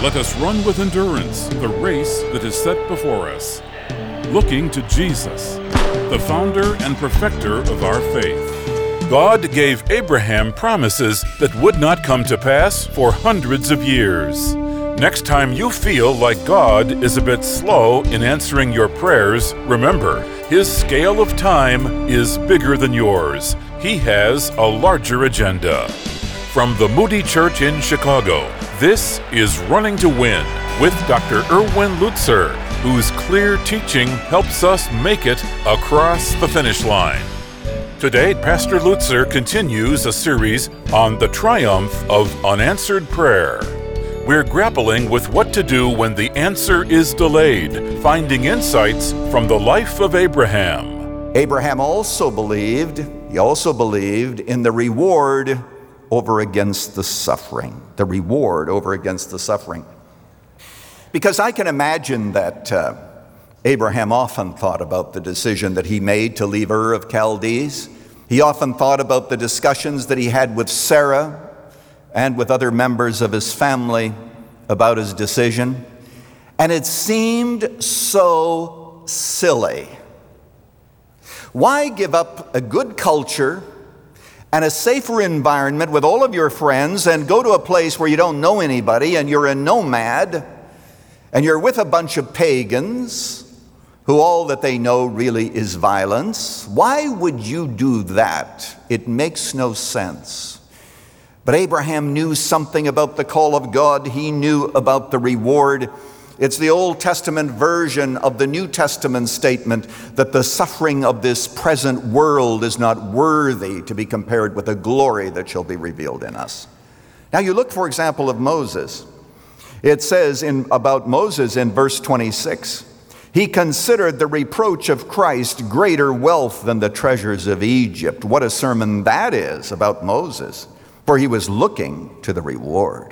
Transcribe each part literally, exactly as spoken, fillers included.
Let us run with endurance the race that is set before us, looking to Jesus, the founder and perfecter of our faith. God gave Abraham promises that would not come to pass for hundreds of years. Next time you feel like God is a bit slow in answering your prayers, remember, His scale of time is bigger than yours. He has a larger agenda. From the Moody Church in Chicago, this is Running to Win with Doctor Erwin Lutzer, whose clear teaching helps us make it across the finish line. Today, Pastor Lutzer continues a series on the triumph of unanswered prayer. We're grappling with what to do when the answer is delayed, finding insights from the life of Abraham. Abraham also believed, he also believed in the reward over against the suffering. The reward over against the suffering. Because I can imagine that uh, Abraham often thought about the decision that he made to leave Ur of Chaldees. He often thought about the discussions that he had with Sarah and with other members of his family about his decision. And it seemed so silly. Why give up a good culture and a safer environment with all of your friends and go to a place where you don't know anybody and you're a nomad and you're with a bunch of pagans who all that they know really is violence? Why would you do that? It makes no sense. But Abraham knew something about the call of God. He knew about the reward. It's the Old Testament version of the New Testament statement that the suffering of this present world is not worthy to be compared with the glory that shall be revealed in us. Now you look, for example, of Moses. It says in, about Moses in verse twenty-six, he considered the reproach of Christ greater wealth than the treasures of Egypt. What a sermon that is about Moses, for he was looking to the reward.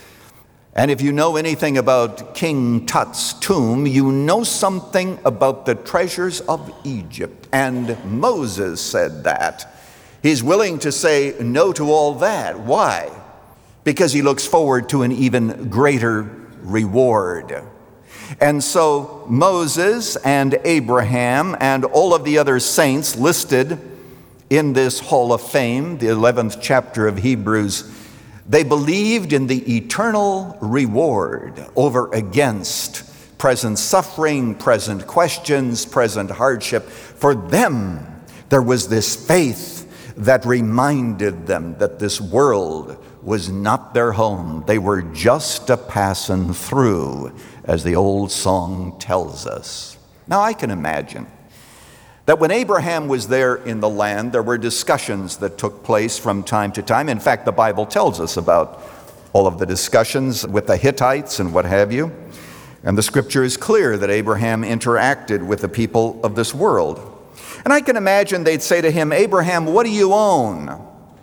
And if you know anything about King Tut's tomb, you know something about the treasures of Egypt. And Moses said that. He's willing to say no to all that. Why? Because he looks forward to an even greater reward. And so Moses and Abraham and all of the other saints listed in this Hall of Fame, the eleventh chapter of Hebrews, they believed in the eternal reward over against present suffering, present questions, present hardship. For them, there was this faith that reminded them that this world was not their home. They were just a passing through, as the old song tells us. Now I can imagine that when Abraham was there in the land, there were discussions that took place from time to time. In fact, the Bible tells us about all of the discussions with the Hittites and what have you. And the scripture is clear that Abraham interacted with the people of this world. And I can imagine they'd say to him, Abraham, what do you own?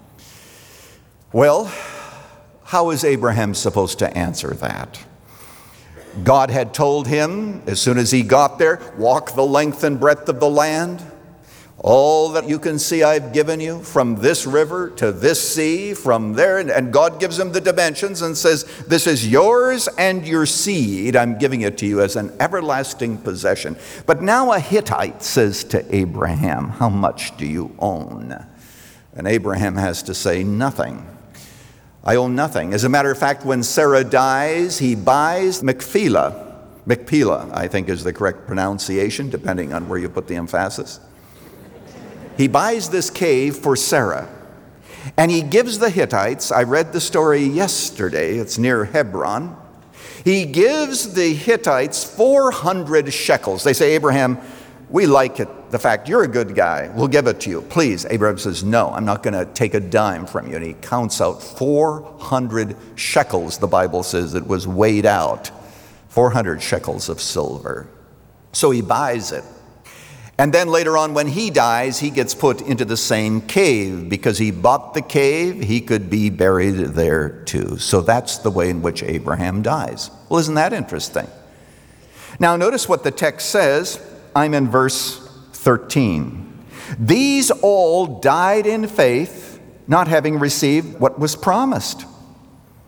Well, how is Abraham supposed to answer that? God had told him, as soon as he got there, walk the length and breadth of the land. All that you can see I've given you, from this river to this sea, from there. And God gives him the dimensions and says, this is yours and your seed. I'm giving it to you as an everlasting possession. But now a Hittite says to Abraham, how much do you own? And Abraham has to say, nothing. I own nothing. As a matter of fact, when Sarah dies, he buys Machpelah. Machpelah, I think, is the correct pronunciation, depending on where you put the emphasis. He buys this cave for Sarah. And he gives the Hittites, I read the story yesterday, it's near Hebron. He gives the Hittites four hundred shekels. They say, Abraham, we like it, the fact you're a good guy. We'll give it to you. Please. Abraham says, no, I'm not going to take a dime from you. And he counts out four hundred shekels. The Bible says it was weighed out. four hundred shekels of silver. So he buys it. And then later on when he dies, he gets put into the same cave. Because he bought the cave, he could be buried there too. So that's the way in which Abraham dies. Well, isn't that interesting? Now notice what the text says. I'm in verse thirteen. These all died in faith, not having received what was promised.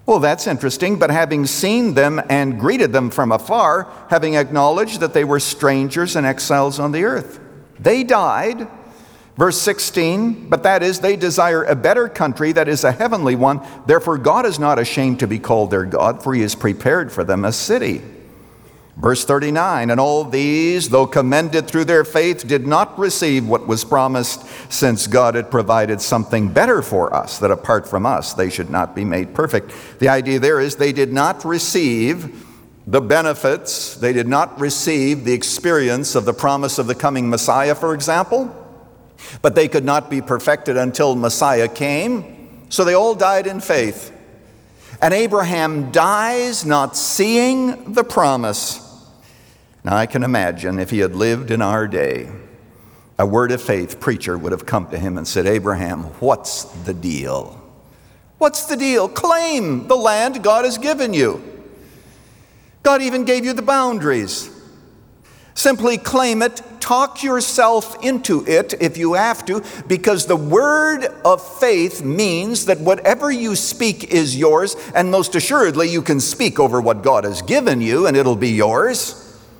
Well, that's interesting, but having seen them and greeted them from afar, having acknowledged that they were strangers and exiles on the earth. They died, verse sixteen, but that is, they desire a better country, that is a heavenly one. Therefore God is not ashamed to be called their God, for he has prepared for them a city. Verse thirty-nine, and all these, though commended through their faith, did not receive what was promised, since God had provided something better for us, that apart from us they should not be made perfect. The idea there is they did not receive the benefits, they did not receive the experience of the promise of the coming Messiah, for example, but they could not be perfected until Messiah came, so they all died in faith. And Abraham dies not seeing the promise. Now I can imagine if he had lived in our day, a Word of Faith preacher would have come to him and said, Abraham, what's the deal? What's the deal? Claim the land God has given you. God even gave you the boundaries. Simply claim it, talk yourself into it if you have to, because the word of faith means that whatever you speak is yours, and most assuredly you can speak over what God has given you and it'll be yours.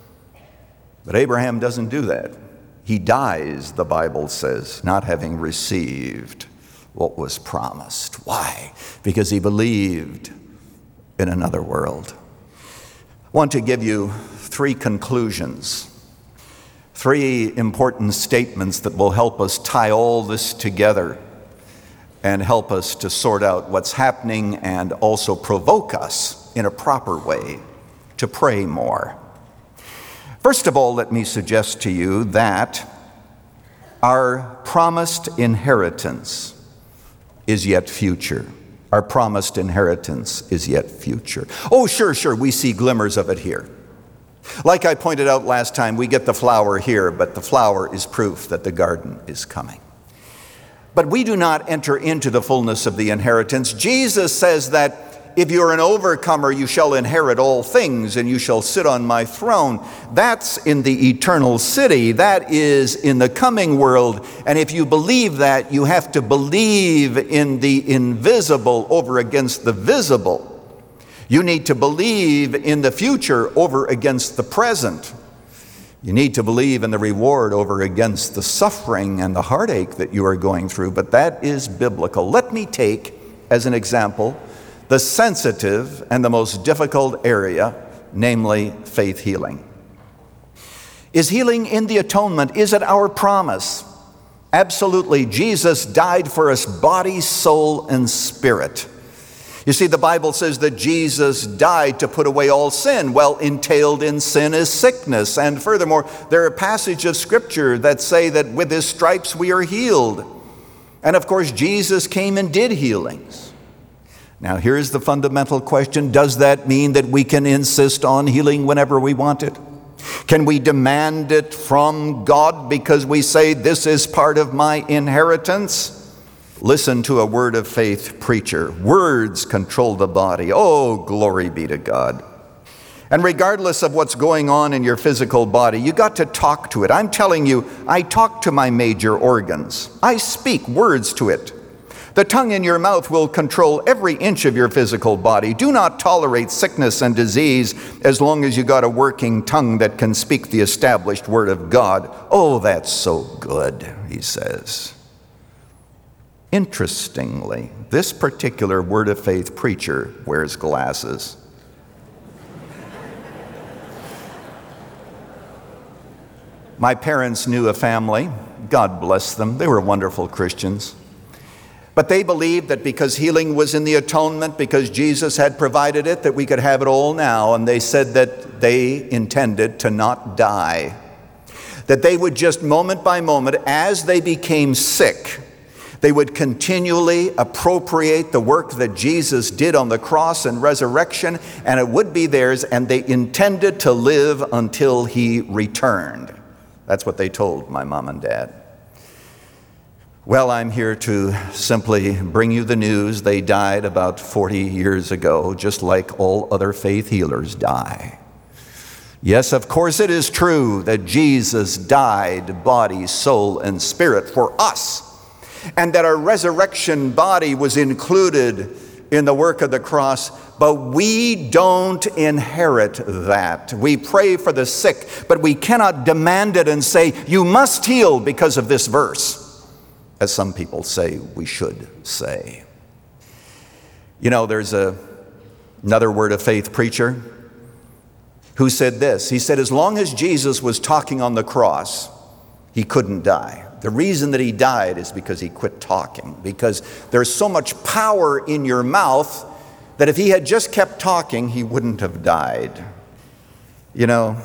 But Abraham doesn't do that. He dies, the Bible says, not having received what was promised. Why? Because he believed in another world. I want to give you three conclusions, three important statements that will help us tie all this together and help us to sort out what's happening and also provoke us in a proper way to pray more. First of all, let me suggest to you that our promised inheritance is yet future. Our promised inheritance is yet future. Oh, sure, sure, we see glimmers of it here. Like I pointed out last time, we get the flower here, but the flower is proof that the garden is coming. But we do not enter into the fullness of the inheritance. Jesus says that if you're an overcomer, you shall inherit all things, and you shall sit on my throne. That's in the eternal city. That is in the coming world. And if you believe that, you have to believe in the invisible over against the visible. You need to believe in the future over against the present. You need to believe in the reward over against the suffering and the heartache that you are going through. But that is biblical. Let me take, as an example, the sensitive and the most difficult area, namely faith healing. Is healing in the atonement? Is it our promise? Absolutely. Jesus died for us, body, soul, and spirit. You see, the Bible says that Jesus died to put away all sin. Well, entailed in sin is sickness. And furthermore, there are passages of Scripture that say that with his stripes we are healed. And of course, Jesus came and did healings. Now, here's the fundamental question. Does that mean that we can insist on healing whenever we want it? Can we demand it from God because we say, this is part of my inheritance? Listen to a Word of Faith preacher. Words control the body. Oh, glory be to God. And regardless of what's going on in your physical body, you got to talk to it. I'm telling you, I talk to my major organs. I speak words to it. The tongue in your mouth will control every inch of your physical body. Do not tolerate sickness and disease as long as you got a working tongue that can speak the established word of God. Oh, that's so good, he says. Interestingly, this particular Word of Faith preacher wears glasses. My parents knew a family, God bless them, they were wonderful Christians. But they believed that because healing was in the atonement, because Jesus had provided it, that we could have it all now. And they said that they intended to not die. That they would just moment by moment, as they became sick, they would continually appropriate the work that Jesus did on the cross and resurrection, and it would be theirs, and they intended to live until he returned. That's what they told my mom and dad. Well, I'm here to simply bring you the news. They died about forty years ago, just like all other faith healers die. Yes, of course it is true that Jesus died, body, soul, and spirit for us, and that our resurrection body was included in the work of the cross, but we don't inherit that. We pray for the sick, but we cannot demand it and say, you must heal because of this verse, as some people say we should say. You know, there's a, another Word of Faith preacher who said this. He said, as long as Jesus was talking on the cross, he couldn't die. The reason that he died is because he quit talking, because there's so much power in your mouth that if he had just kept talking, he wouldn't have died. You know,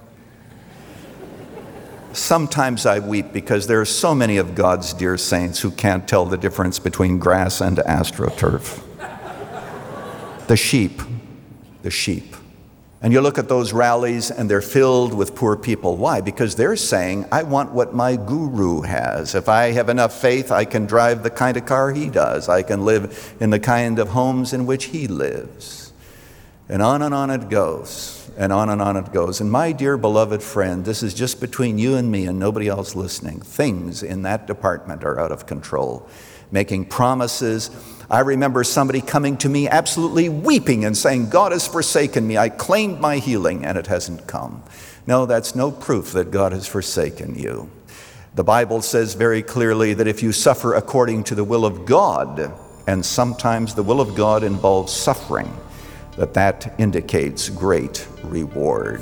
sometimes I weep because there are so many of God's dear saints who can't tell the difference between grass and astroturf. The sheep, the sheep. And you look at those rallies and they're filled with poor people. Why? Because they're saying, I want what my guru has. If I have enough faith, I can drive the kind of car he does. I can live in the kind of homes in which he lives. And on and on it goes. And on and on it goes. And my dear beloved friend, this is just between you and me and nobody else listening. Things in that department are out of control. Making promises. I remember somebody coming to me absolutely weeping and saying, God has forsaken me. I claimed my healing and it hasn't come. No, that's no proof that God has forsaken you. The Bible says very clearly that if you suffer according to the will of God, and sometimes the will of God involves suffering, that that indicates great reward.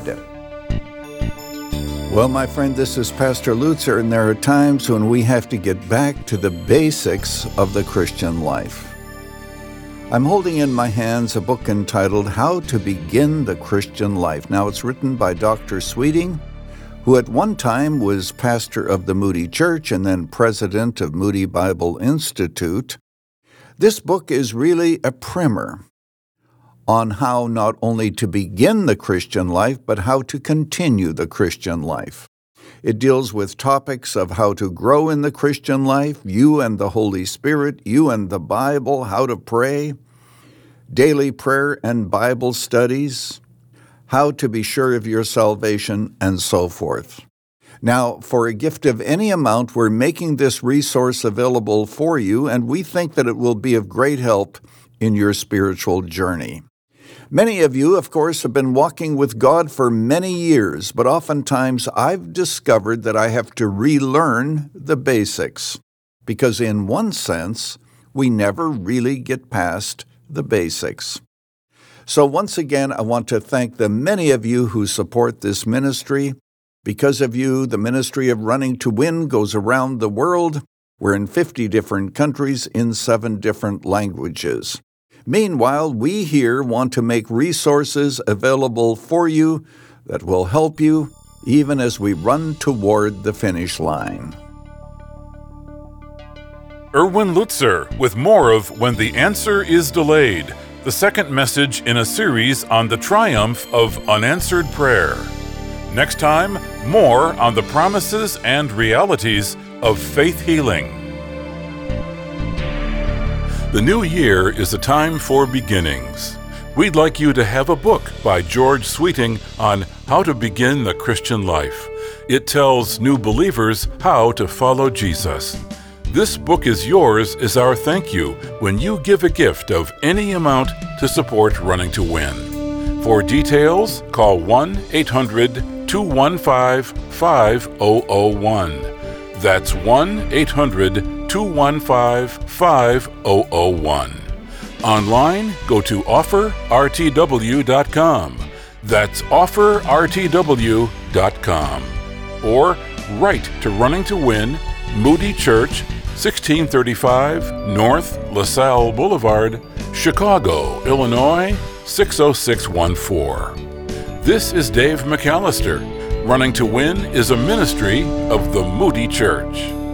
Well, my friend, this is Pastor Lutzer, and there are times when we have to get back to the basics of the Christian life. I'm holding in my hands a book entitled How to Begin the Christian Life. Now, it's written by Doctor Sweeting, who at one time was pastor of the Moody Church and then president of Moody Bible Institute. This book is really a primer on how not only to begin the Christian life, but how to continue the Christian life. It deals with topics of how to grow in the Christian life, you and the Holy Spirit, you and the Bible, how to pray, daily prayer and Bible studies, how to be sure of your salvation, and so forth. Now, for a gift of any amount, we're making this resource available for you, and we think that it will be of great help in your spiritual journey. Many of you, of course, have been walking with God for many years, but oftentimes I've discovered that I have to relearn the basics, because in one sense, we never really get past the basics. So once again, I want to thank the many of you who support this ministry. Because of you, the ministry of Running to Win goes around the world. We're in fifty different countries in seven different languages. Meanwhile, we here want to make resources available for you that will help you even as we run toward the finish line. Erwin Lutzer with more of When the Answer is Delayed, the second message in a series on the triumph of unanswered prayer. Next time, more on the promises and realities of faith healing. The new year is a time for beginnings. We'd like you to have a book by George Sweeting on how to begin the Christian life. It tells new believers how to follow Jesus. This book is yours as our thank you when you give a gift of any amount to support Running to Win. For details, call one eight hundred two one five five zero zero one. That's one eight hundred two one five five zero zero one. Online, go to offer r t w dot com. That's offer r t w dot com. Or write to Running to Win, Moody Church, sixteen thirty-five North LaSalle Boulevard, Chicago, Illinois, six oh six one four. This is Dave McAllister. Running to Win is a ministry of the Moody Church.